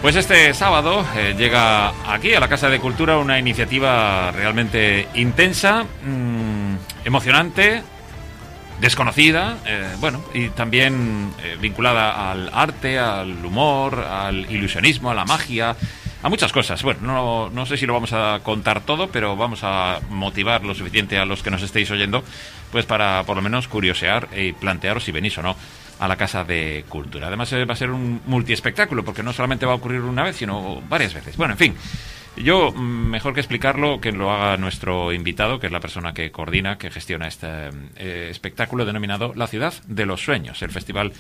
Pues este sábado llega aquí a la Casa de Cultura una iniciativa realmente intensa, emocionante, desconocida, y también vinculada al arte, al humor, al ilusionismo, a la magia, a muchas cosas. Bueno, no sé si lo vamos a contar todo, pero vamos a motivar lo suficiente a los que nos estéis oyendo, pues para por lo menos curiosear y plantearos si venís o no a la Casa de Cultura. Además va a ser un multiespectáculo, porque no solamente va a ocurrir una vez, sino varias veces. Bueno, en fin, yo mejor que explicarlo, que lo haga nuestro invitado, que es la persona que coordina, que gestiona este espectáculo denominado La Ciudad de los Sueños. El festival,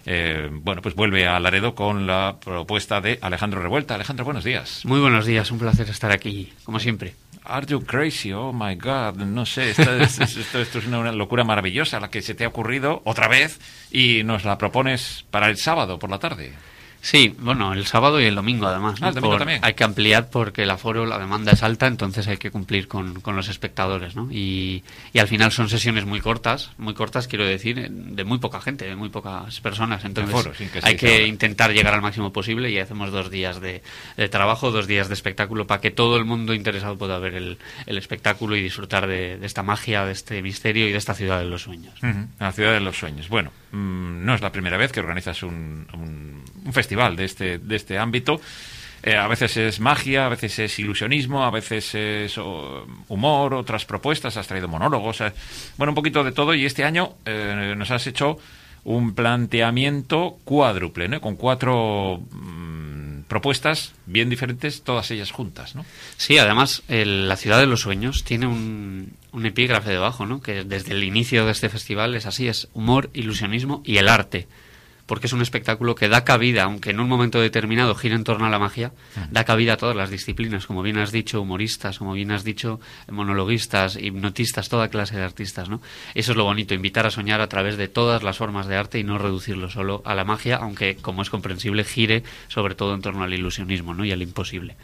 pues vuelve a Laredo con la propuesta de Alejandro Revuelta. Alejandro, buenos días. Muy buenos días, un placer estar aquí, como siempre. Are you crazy? Oh my God, no sé, esto es una locura maravillosa la que se te ha ocurrido otra vez y nos la propones para el sábado por la tarde. Sí, bueno, el sábado y el domingo además, ¿no? El domingo también. Hay que ampliar porque el aforo, la demanda es alta, entonces hay que cumplir con los espectadores, ¿no? Y al final son sesiones muy cortas quiero decir, de muy poca gente, de muy pocas personas, entonces aforo, hay que intentar llegar al máximo posible y hacemos 2 días de trabajo, 2 días de espectáculo para que todo el mundo interesado pueda ver el espectáculo y disfrutar de esta magia, de este misterio y de esta ciudad de los sueños. La ciudad de los sueños. Bueno, no es la primera vez que organizas un festival de este ámbito. A veces es magia, a veces es ilusionismo, a veces es humor, otras propuestas, has traído monólogos, un poquito de todo. Y este año nos has hecho un planteamiento cuádruple, ¿no? Con 4 propuestas bien diferentes, todas ellas juntas, ¿no? Sí, además la Ciudad de los Sueños tiene un epígrafe debajo, ¿no? Que desde el inicio de este festival es así, es humor, ilusionismo y el arte. Porque es un espectáculo que da cabida, aunque en un momento determinado gira en torno a la magia, da cabida a todas las disciplinas, como bien has dicho, humoristas, como bien has dicho, monologuistas, hipnotistas, toda clase de artistas, ¿no? Eso es lo bonito, invitar a soñar a través de todas las formas de arte y no reducirlo solo a la magia, aunque, como es comprensible, gire sobre todo en torno al ilusionismo, ¿no? Y al imposible.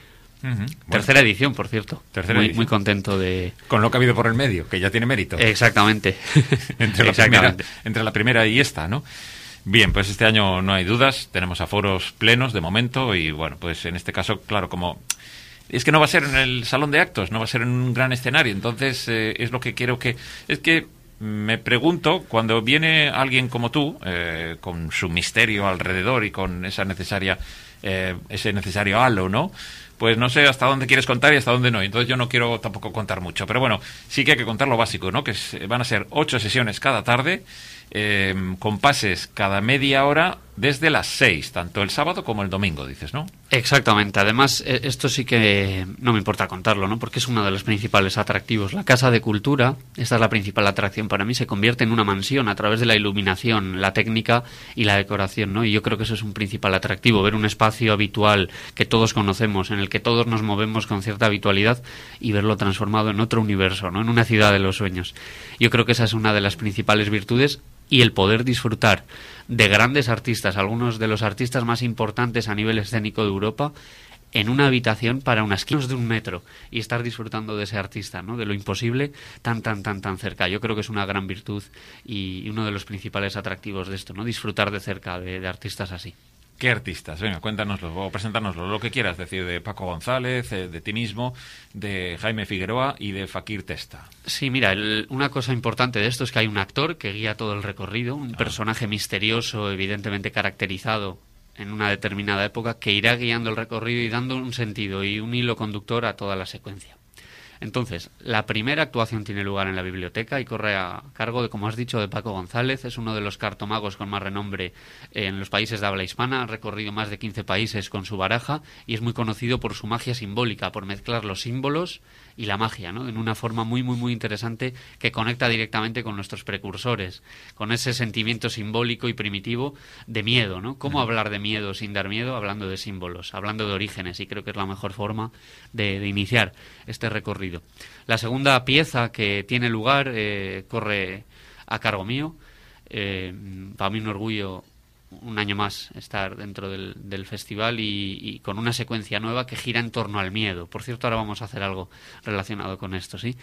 Tercera edición, por cierto. Muy contento de... Con lo que ha habido por el medio, que ya tiene mérito. Exactamente. entre la primera y esta, ¿no? Bien, pues este año no hay dudas, tenemos aforos plenos de momento y pues en este caso, claro, como es que no va a ser en el salón de actos, no va a ser en un gran escenario, entonces es lo que quiero que... Es que me pregunto, cuando viene alguien como tú, con su misterio alrededor y con ese necesario halo, ¿no? Pues no sé hasta dónde quieres contar y hasta dónde no. Entonces yo no quiero tampoco contar mucho. Pero bueno, sí que hay que contar lo básico, ¿no? Que van a ser 8 sesiones cada tarde, con pases cada media hora desde las 6, tanto el sábado como el domingo, dices, ¿no? Exactamente. Además, esto sí que no me importa contarlo, ¿no? Porque es uno de los principales atractivos. La Casa de Cultura, esta es la principal atracción para mí, se convierte en una mansión a través de la iluminación, la técnica y la decoración, ¿no? Y yo creo que eso es un principal atractivo, ver un espacio habitual que todos conocemos, en el que todos nos movemos con cierta habitualidad y verlo transformado en otro universo, ¿no? En una ciudad de los sueños. Yo creo que esa es una de las principales virtudes y el poder disfrutar de grandes artistas, algunos de los artistas más importantes a nivel escénico de Europa, en una habitación para unas kilómetros de 1 metro y estar disfrutando de ese artista, ¿no? De lo imposible tan cerca. Yo creo que es una gran virtud y uno de los principales atractivos de esto, ¿no? Disfrutar de cerca de artistas así. ¿Qué artistas? Venga, cuéntanoslo o presentárnoslo, lo que quieras decir de Paco González, de ti mismo, de Jaime Figueroa y de Fakir Testa. Sí, mira, una cosa importante de esto es que hay un actor que guía todo el recorrido, un personaje misterioso, evidentemente caracterizado en una determinada época, que irá guiando el recorrido y dando un sentido y un hilo conductor a toda la secuencia. Entonces, la primera actuación tiene lugar en la biblioteca y corre a cargo de, como has dicho, de Paco González. Es uno de los cartomagos con más renombre en los países de habla hispana. Ha recorrido más de 15 países con su baraja y es muy conocido por su magia simbólica, por mezclar los símbolos y la magia, ¿no? En una forma muy interesante que conecta directamente con nuestros precursores, con ese sentimiento simbólico y primitivo de miedo, ¿no? ¿Cómo hablar de miedo sin dar miedo? Hablando de símbolos, hablando de orígenes, y creo que es la mejor forma de iniciar este recorrido. La segunda pieza que tiene lugar corre a cargo mío. Para mí un orgullo un año más estar dentro del festival y con una secuencia nueva que gira en torno al miedo. Por cierto, ahora vamos a hacer algo relacionado con esto, ¿sí?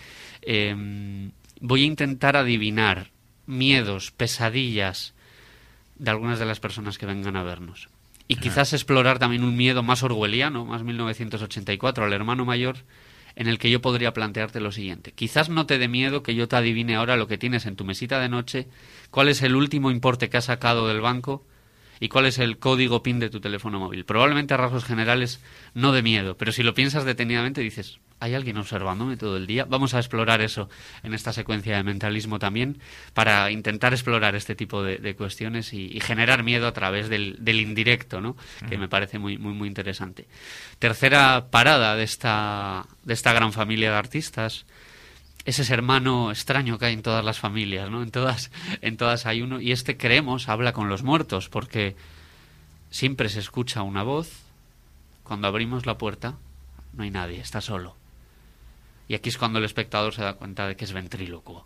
Voy a intentar adivinar miedos, pesadillas de algunas de las personas que vengan a vernos. Y quizás explorar también un miedo más orwelliano, más 1984, al hermano mayor, en el que yo podría plantearte lo siguiente. Quizás no te dé miedo que yo te adivine ahora lo que tienes en tu mesita de noche, cuál es el último importe que has sacado del banco y cuál es el código PIN de tu teléfono móvil. Probablemente a rasgos generales no de miedo, pero si lo piensas detenidamente dices, ¿hay alguien observándome todo el día? Vamos a explorar eso en esta secuencia de mentalismo también, para intentar explorar este tipo de cuestiones y generar miedo a través del indirecto, ¿no? Que me parece muy, muy, muy interesante. Tercera parada de esta gran familia de artistas es ese hermano extraño que hay en todas las familias, ¿no? En todas hay uno, y creemos habla con los muertos, porque siempre se escucha una voz. Cuando abrimos la puerta no hay nadie, está solo. Y aquí es cuando el espectador se da cuenta de que es ventrílocuo.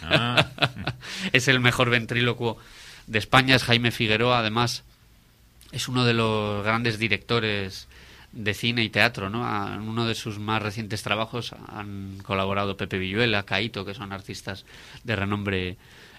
Es el mejor ventrílocuo de España, es Jaime Figueroa. Además, es uno de los grandes directores de cine y teatro, ¿no? En uno de sus más recientes trabajos han colaborado Pepe Villuela, Caíto, que son artistas de renombre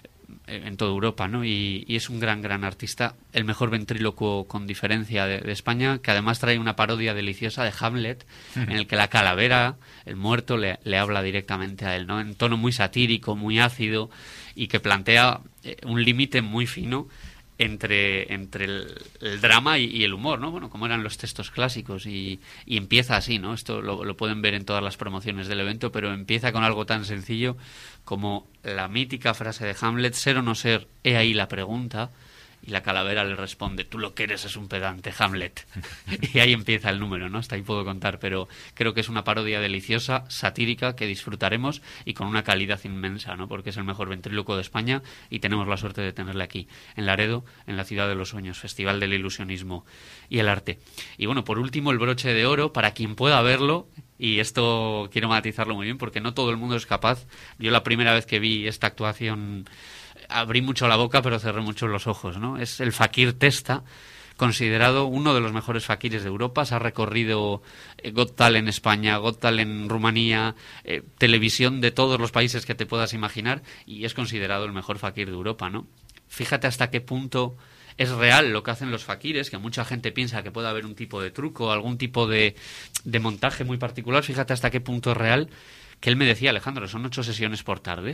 en toda Europa, ¿no? Y es un gran artista, el mejor ventrílocuo con diferencia de España, que además trae una parodia deliciosa de Hamlet, en el que la calavera, el muerto, le habla directamente a él, ¿no? En tono muy satírico, muy ácido, y que plantea un límite muy fino entre el drama y el humor, ¿no? Bueno, como eran los textos clásicos, y empieza así, ¿no? Esto lo pueden ver en todas las promociones del evento, pero empieza con algo tan sencillo como la mítica frase de Hamlet: ser o no ser, he ahí la pregunta. Y la calavera le responde: tú lo que eres es un pedante, Hamlet. Y ahí empieza el número, ¿no? Hasta ahí puedo contar, pero creo que es una parodia deliciosa, satírica, que disfrutaremos y con una calidad inmensa, ¿no? Porque es el mejor ventrílocuo de España y tenemos la suerte de tenerle aquí, en Laredo, en la Ciudad de los Sueños, Festival del Ilusionismo y el Arte. Y bueno, por último, el broche de oro, para quien pueda verlo, y esto quiero matizarlo muy bien porque no todo el mundo es capaz. Yo la primera vez que vi esta actuación abrí mucho la boca, pero cerré mucho los ojos, ¿no? Es el Fakir Testa, considerado uno de los mejores fakires de Europa. Se ha recorrido Got Talent en España, Got Talent en Rumanía, televisión de todos los países que te puedas imaginar, y es considerado el mejor fakir de Europa, ¿no? Fíjate hasta qué punto es real lo que hacen los fakires, que mucha gente piensa que puede haber un tipo de truco, algún tipo de montaje muy particular. Fíjate hasta qué punto es real, que él me decía: Alejandro, son 8 sesiones por tarde.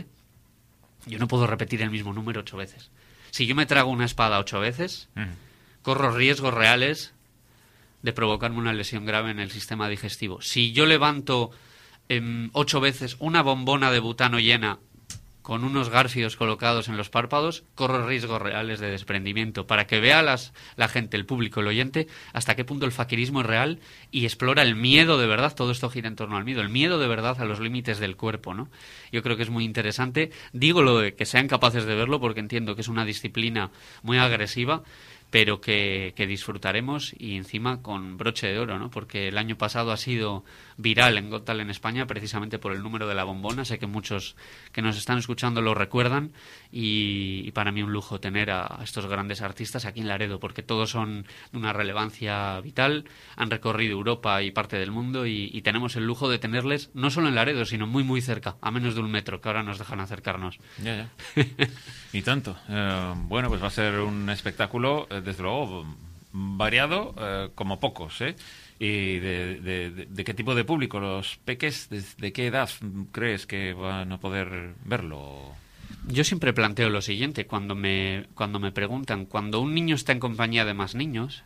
Yo no puedo repetir el mismo número 8 veces. Si yo me trago una espada 8 veces, corro riesgos reales de provocarme una lesión grave en el sistema digestivo. Si yo levanto 8 veces una bombona de butano llena con unos garfios colocados en los párpados, corro riesgos reales de desprendimiento. Para que vea la gente, el público, el oyente, hasta qué punto el fakirismo es real y explora el miedo de verdad. Todo esto gira en torno al miedo, el miedo de verdad a los límites del cuerpo, ¿no? Yo creo que es muy interesante. Digo lo de que sean capaces de verlo porque entiendo que es una disciplina muy agresiva, pero que disfrutaremos, y encima con broche de oro, ¿no? Porque el año pasado ha sido viral en Got Talent en España precisamente por el número de la bombona. Sé que muchos que nos están escuchando lo recuerdan, y para mí un lujo tener a estos grandes artistas aquí en Laredo, porque todos son de una relevancia vital, han recorrido Europa y parte del mundo, y tenemos el lujo de tenerles no solo en Laredo, sino muy muy cerca, a menos de 1 metro, que ahora nos dejan acercarnos. Ya. Y tanto. Bueno, pues va a ser un espectáculo, desde luego, variado, como pocos, ¿eh? ¿Y de qué tipo de público? ¿Los peques? ¿De qué edad crees que van a poder verlo? Yo siempre planteo lo siguiente cuando me preguntan: cuando un niño está en compañía de más niños,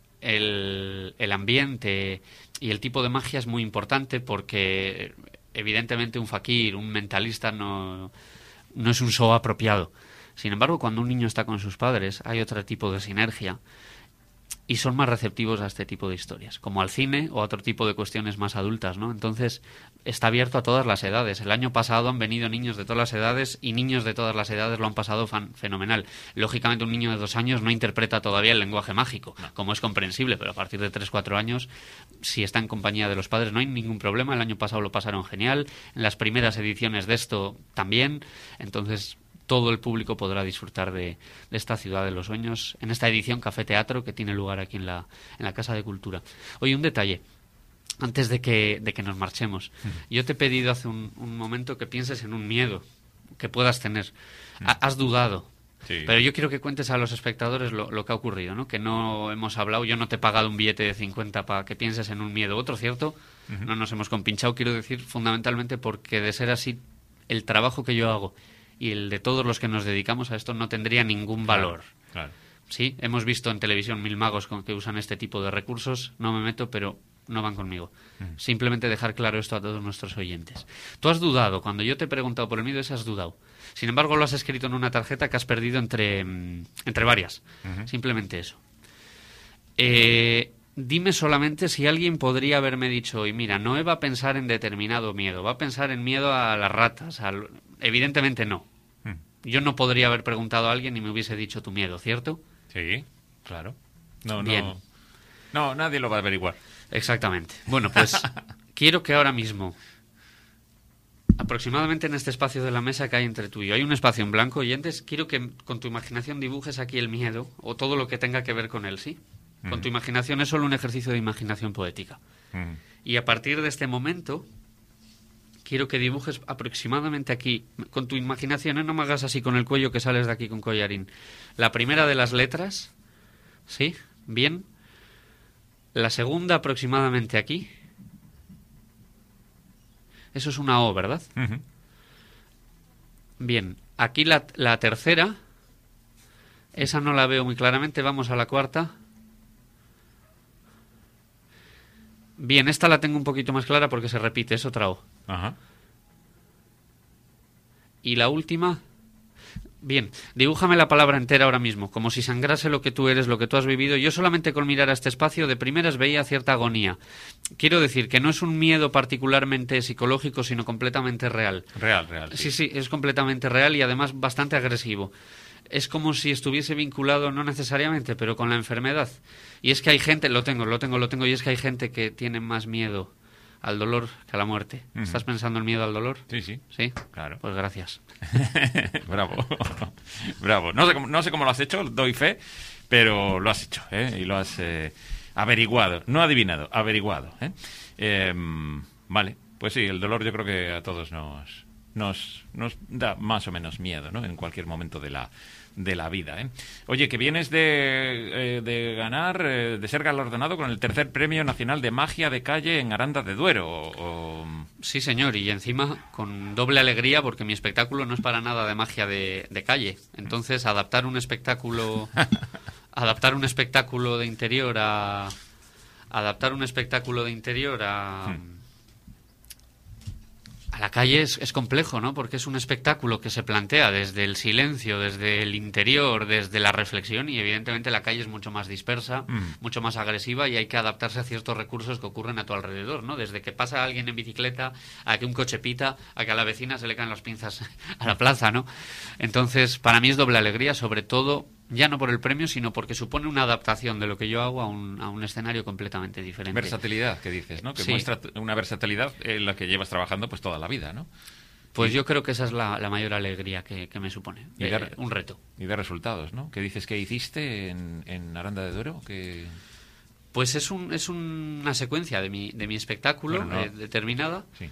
el ambiente y el tipo de magia es muy importante, porque evidentemente un fakir, un mentalista no es un show apropiado. Sin embargo, cuando un niño está con sus padres hay otro tipo de sinergia y son más receptivos a este tipo de historias, como al cine o a otro tipo de cuestiones más adultas, ¿no? Entonces, está abierto a todas las edades. El año pasado han venido niños de todas las edades, y niños de todas las edades lo han pasado fenomenal. Lógicamente, un niño de 2 años no interpreta todavía el lenguaje mágico, como es comprensible, pero a partir de 3-4 años, si está en compañía de los padres, no hay ningún problema. El año pasado lo pasaron genial, en las primeras ediciones de esto también. Entonces, todo el público podrá disfrutar de esta Ciudad de los Sueños en esta edición Café Teatro, que tiene lugar aquí en la Casa de Cultura. Oye, un detalle antes de que nos marchemos. Yo te he pedido hace un momento que pienses en un miedo que puedas tener. Has dudado. Sí. Pero yo quiero que cuentes a los espectadores lo que ha ocurrido, ¿no? Que no hemos hablado, yo no te he pagado un billete de 50 para que pienses en un miedo u otro, ¿cierto? No nos hemos compinchado, quiero decir, fundamentalmente porque de ser así, el trabajo que yo hago y el de todos los que nos dedicamos a esto no tendría ningún valor. Claro. Sí, hemos visto en televisión mil magos que usan este tipo de recursos, no me meto, pero no van conmigo. Simplemente dejar claro esto a todos nuestros oyentes. Tú has dudado, cuando yo te he preguntado por el miedo, has dudado. Sin embargo, lo has escrito en una tarjeta que has perdido entre varias. Simplemente eso. Dime solamente si alguien podría haberme dicho hoy, mira, no va a pensar en determinado miedo, va a pensar en miedo a las ratas. Evidentemente no. Yo no podría haber preguntado a alguien y me hubiese dicho tu miedo, ¿cierto? Sí, claro. Bien. No, nadie lo va a averiguar. Exactamente. Bueno, pues quiero que ahora mismo, aproximadamente en este espacio de la mesa que hay entre tú y yo, hay un espacio en blanco, oyentes, quiero que con tu imaginación dibujes aquí el miedo o todo lo que tenga que ver con él, ¿sí? Con tu imaginación es solo un ejercicio de imaginación poética. Y a partir de este momento, quiero que dibujes aproximadamente aquí, con tu imaginación, no me hagas así con el cuello que sales de aquí con collarín. La primera de las letras, ¿sí? Bien. La segunda aproximadamente aquí. Eso es una O, ¿verdad? Bien. Aquí la tercera. Esa no la veo muy claramente. Vamos a la cuarta. Bien, esta la tengo un poquito más clara porque se repite. Es otra O. Ajá. Y la última... Bien, dibújame la palabra entera ahora mismo, como si sangrase lo que tú eres, lo que tú has vivido. Yo solamente con mirar a este espacio de primeras veía cierta agonía. Quiero decir que no es un miedo particularmente psicológico, sino completamente real. Real. Sí, es completamente real y además bastante agresivo. Es como si estuviese vinculado, no necesariamente, pero con la enfermedad. Y es que hay gente, lo tengo, y es que hay gente que tiene más miedo al dolor que a la muerte. ¿Estás pensando en miedo al dolor? Sí. ¿Sí? Claro. Pues gracias. Bravo. Bravo. No sé cómo lo has hecho, doy fe, pero lo has hecho, ¿eh? Y lo has averiguado. No adivinado, averiguado. Vale. Pues sí, el dolor yo creo que a todos nos da más o menos miedo, ¿no? En cualquier momento de la vida, ¿eh? Oye, que vienes de ganar, de ser galardonado con el tercer Premio Nacional de Magia de Calle en Aranda de Duero. Sí, señor, y encima con doble alegría porque mi espectáculo no es para nada de magia de calle. Entonces, adaptar un espectáculo de interior a la calle es complejo, ¿no? Porque es un espectáculo que se plantea desde el silencio, desde el interior, desde la reflexión y evidentemente la calle es mucho más dispersa, mucho más agresiva y hay que adaptarse a ciertos recursos que ocurren a tu alrededor, ¿no? Desde que pasa alguien en bicicleta, a que un coche pita, a que a la vecina se le caen las pinzas a la plaza, ¿no? Entonces, para mí es doble alegría, sobre todo ya no por el premio, sino porque supone una adaptación de lo que yo hago a un escenario completamente diferente. Versatilidad, que dices, ¿no? Que sí. Muestra una versatilidad en la que llevas trabajando pues toda la vida, ¿no? Pues yo creo que esa es la mayor alegría que me supone. Un reto. Y de resultados, ¿no? ¿Qué dices que hiciste en Aranda de Duero? Que... Pues es una secuencia de mi espectáculo determinada. Sí.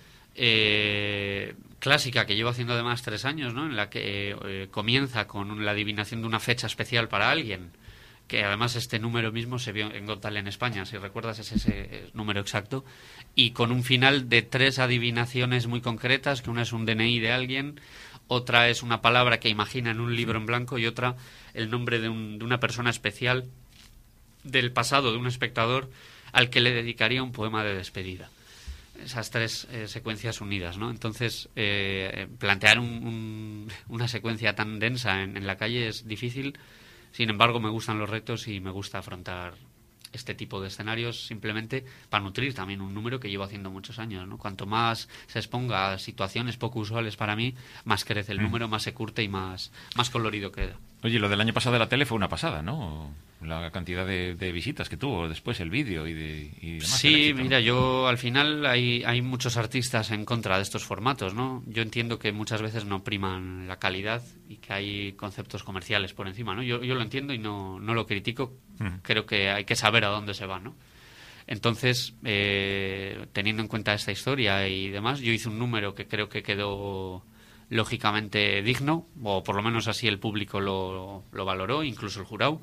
Clásica que llevo haciendo además 3 años, ¿no? En la que comienza con la adivinación de una fecha especial para alguien, que además este número mismo se vio en Got Talent en España, si recuerdas es ese número exacto, y con un final de 3 adivinaciones muy concretas, que una es un DNI de alguien, otra es una palabra que imagina en un libro en blanco y otra el nombre de una persona especial del pasado de un espectador al que le dedicaría un poema de despedida. Esas 3 secuencias unidas, ¿no? Entonces, plantear una secuencia tan densa en la calle es difícil. Sin embargo, me gustan los retos y me gusta afrontar este tipo de escenarios simplemente para nutrir también un número que llevo haciendo muchos años, ¿no? Cuanto más se exponga a situaciones poco usuales para mí, más crece el número, más se curte y más colorido queda. Oye, lo del año pasado de la tele fue una pasada, ¿no? La cantidad de visitas que tuvo después el vídeo y demás. Sí, éxito, mira, ¿no? yo al final hay muchos artistas en contra de estos formatos, ¿no? Yo entiendo que muchas veces no priman la calidad y que hay conceptos comerciales por encima, ¿no? Yo lo entiendo y no lo critico. Creo que hay que saber a dónde se va, ¿no? Entonces, teniendo en cuenta esta historia y demás, yo hice un número que creo que quedó lógicamente digno, o por lo menos así el público lo valoró, incluso el jurado.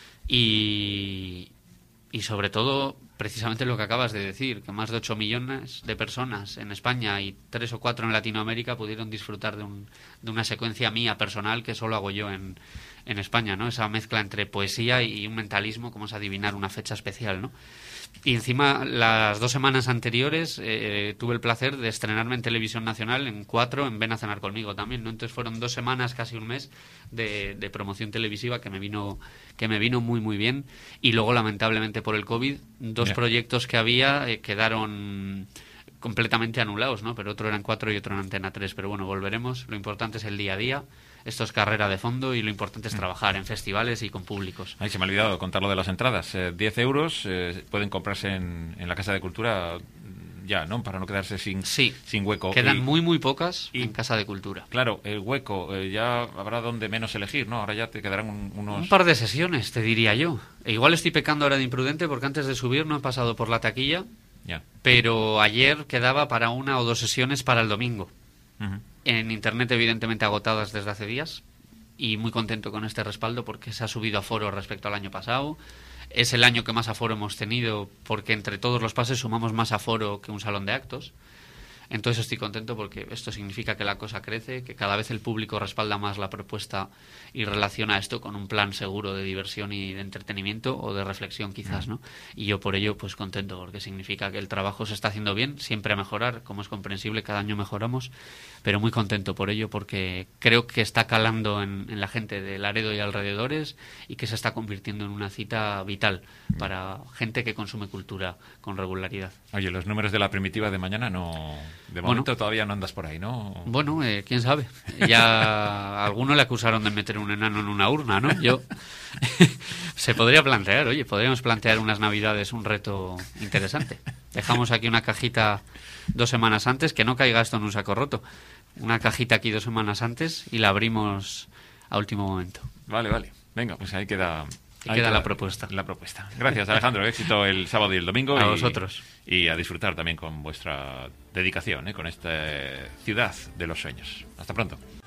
Y sobre todo, precisamente lo que acabas de decir, que más de 8 millones de personas en España y 3 o 4 en Latinoamérica pudieron disfrutar de una secuencia mía personal que solo hago yo en España, ¿no? Esa mezcla entre poesía y un mentalismo, como es adivinar una fecha especial, ¿no? Y encima, las 2 semanas anteriores tuve el placer de estrenarme en Televisión Nacional en 4 en Ven a cenar conmigo también, ¿no? Entonces fueron 2 semanas, casi un mes de promoción televisiva que me vino muy muy bien. Y luego, lamentablemente por el COVID, 2 proyectos que había quedaron completamente anulados, ¿no? Pero otro era en 4 y otro en Antena 3. Pero bueno, volveremos. Lo importante es el día a día. Esto es carrera de fondo y lo importante es trabajar en festivales y con públicos. Ay, se me ha olvidado contar lo de las entradas. 10 euros pueden comprarse en la Casa de Cultura ya, ¿no? Para no quedarse sin hueco. Quedan muy pocas en Casa de Cultura. Claro, el hueco, ya habrá donde menos elegir, ¿no? Ahora ya te quedarán unos... Un par de sesiones, te diría yo. E igual estoy pecando ahora de imprudente porque antes de subir no he pasado por la taquilla, pero ayer quedaba para 1 o 2 sesiones para el domingo. En internet, evidentemente, agotadas desde hace días, y muy contento con este respaldo porque se ha subido aforo respecto al año pasado. Es el año que más aforo hemos tenido porque entre todos los pases sumamos más aforo que un salón de actos. Entonces estoy contento porque esto significa que la cosa crece, que cada vez el público respalda más la propuesta y relaciona esto con un plan seguro de diversión y de entretenimiento o de reflexión quizás, ¿no? Y yo por ello pues contento porque significa que el trabajo se está haciendo bien, siempre a mejorar, como es comprensible, cada año mejoramos, pero muy contento por ello porque creo que está calando en la gente de Laredo y alrededores y que se está convirtiendo en una cita vital para gente que consume cultura con regularidad. Oye, los números de la primitiva de mañana no... De momento todavía no andas por ahí, ¿no? Bueno, quién sabe. Ya a alguno le acusaron de meter un enano en una urna, ¿no? Yo... Se podría plantear, oye, podríamos plantear unas navidades un reto interesante. Dejamos aquí una cajita 2 semanas antes, que no caiga esto en un saco roto. Una cajita aquí 2 semanas antes y la abrimos a último momento. Vale. Venga, pues ahí queda... Ahí queda la propuesta. Gracias, Alejandro. Éxito el sábado y el domingo. A vosotros. Y a disfrutar también con vuestra dedicación, con esta ciudad de los sueños. Hasta pronto.